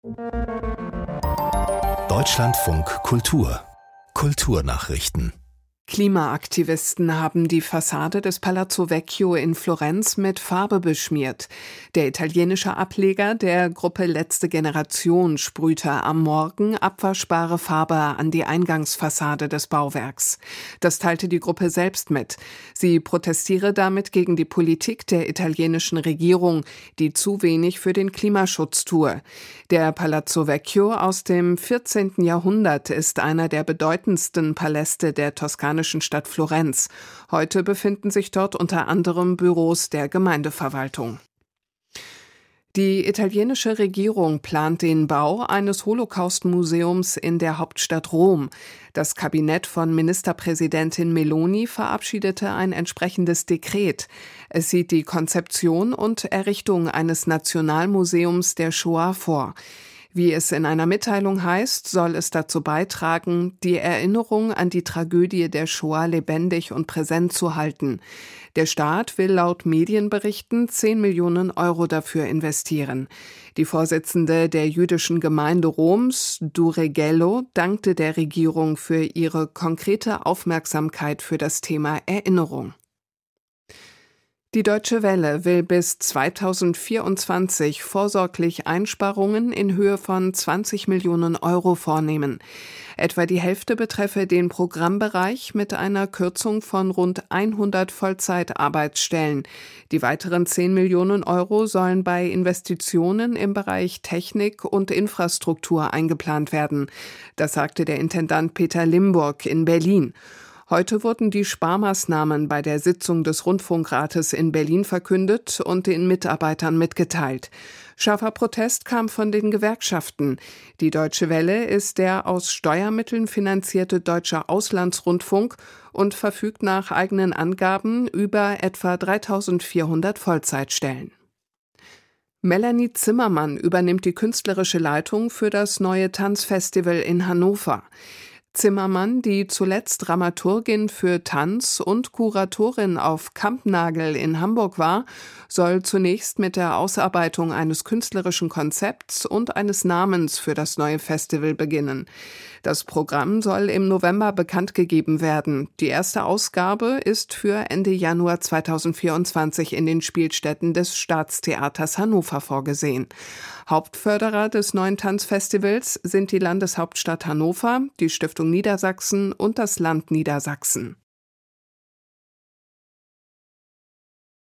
Deutschlandfunk Kultur Kulturnachrichten. Klimaaktivisten haben die Fassade des Palazzo Vecchio in Florenz mit Farbe beschmiert. Der italienische Ableger der Gruppe Letzte Generation sprühte am Morgen abwaschbare Farbe an die Eingangsfassade des Bauwerks. Das teilte die Gruppe selbst mit. Sie protestiere damit gegen die Politik der italienischen Regierung, die zu wenig für den Klimaschutz tue. Der Palazzo Vecchio aus dem 14. Jahrhundert ist einer der bedeutendsten Paläste der toskanischen Stadt Florenz. Heute befinden sich dort unter anderem Büros der Gemeindeverwaltung. Die italienische Regierung plant den Bau eines Holocaust-Museums in der Hauptstadt Rom. Das Kabinett von Ministerpräsidentin Meloni verabschiedete ein entsprechendes Dekret. Es sieht die Konzeption und Errichtung eines Nationalmuseums der Shoah vor. Wie es in einer Mitteilung heißt, soll es dazu beitragen, die Erinnerung an die Tragödie der Shoah lebendig und präsent zu halten. Der Staat will laut Medienberichten 10 Millionen Euro dafür investieren. Die Vorsitzende der jüdischen Gemeinde Roms, Dureghello, dankte der Regierung für ihre konkrete Aufmerksamkeit für das Thema Erinnerung. Die Deutsche Welle will bis 2024 vorsorglich Einsparungen in Höhe von 20 Millionen Euro vornehmen. Etwa die Hälfte betreffe den Programmbereich mit einer Kürzung von rund 100 Vollzeitarbeitsstellen. Die weiteren 10 Millionen Euro sollen bei Investitionen im Bereich Technik und Infrastruktur eingeplant werden. Das sagte der Intendant Peter Limburg in Berlin. Heute wurden die Sparmaßnahmen bei der Sitzung des Rundfunkrates in Berlin verkündet und den Mitarbeitern mitgeteilt. Scharfer Protest kam von den Gewerkschaften. Die Deutsche Welle ist der aus Steuermitteln finanzierte deutsche Auslandsrundfunk und verfügt nach eigenen Angaben über etwa 3.400 Vollzeitstellen. Melanie Zimmermann übernimmt die künstlerische Leitung für das neue Tanzfestival in Hannover. Zimmermann, die zuletzt Dramaturgin für Tanz und Kuratorin auf Kampnagel in Hamburg war, soll zunächst mit der Ausarbeitung eines künstlerischen Konzepts und eines Namens für das neue Festival beginnen. Das Programm soll im November bekannt gegeben werden. Die erste Ausgabe ist für Ende Januar 2024 in den Spielstätten des Staatstheaters Hannover vorgesehen. Hauptförderer des neuen Tanzfestivals sind die Landeshauptstadt Hannover, die Stiftung Niedersachsen und das Land Niedersachsen.